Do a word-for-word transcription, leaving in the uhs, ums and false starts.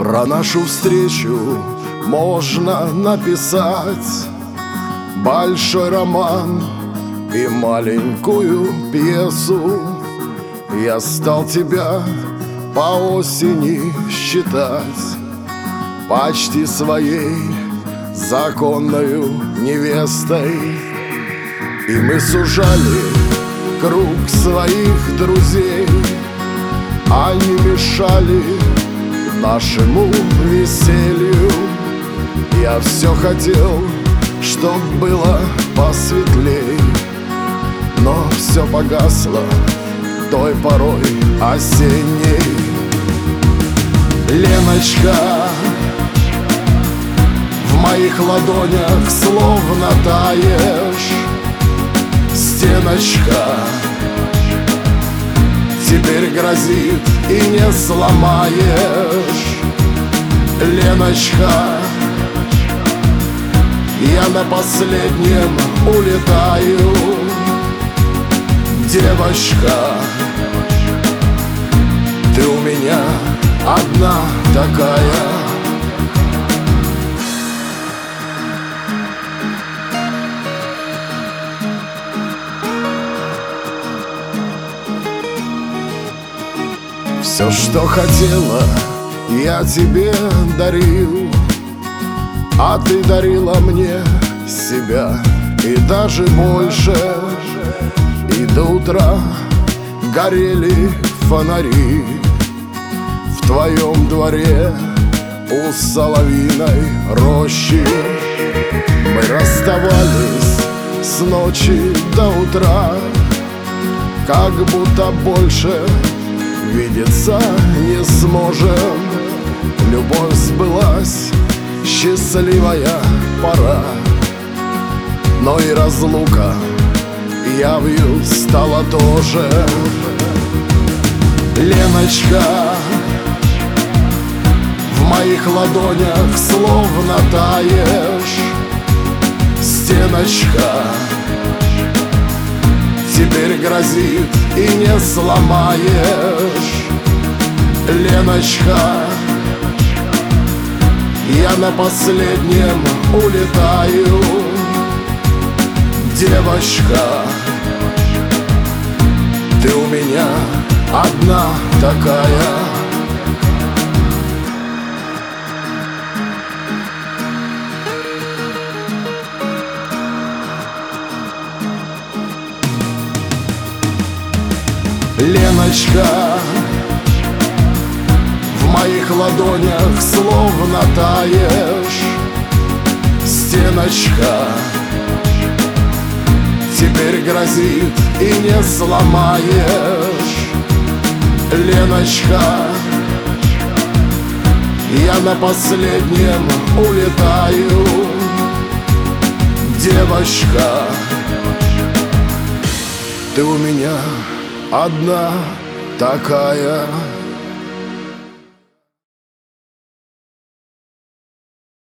Про нашу встречу можно написать большой роман и маленькую пьесу. Я стал тебя по осени считать почти своей законною невестой. И мы сужали круг своих друзей, они мешали нашему веселью. Я все хотел, чтоб было посветлей, но все погасло той порой осенней. Леночка, в моих ладонях словно таешь. Стеночка, теперь грозит и не сломаешь. Леночка, я на последнем улетаю. Девочка, ты у меня одна такая. Все, что хотела, я тебе дарил, а ты дарила мне себя и даже больше. И до утра горели фонари в твоем дворе у соловьиной рощи. Мы расставались с ночи до утра, как будто больше видеться не сможем. Любовь сбылась, счастливая пора, но и разлука явью стала тоже. Леночка, в моих ладонях словно таешь. Стеночка, теперь грозит и не сломаешь. Леночка, я на последнем улетаю. Девочка, ты у меня одна такая. Леночка, в моих ладонях словно таешь. Стеночка, теперь грозит и не сломаешь. Леночка, я на последнем улетаю. Девочка, ты у меня одна такая.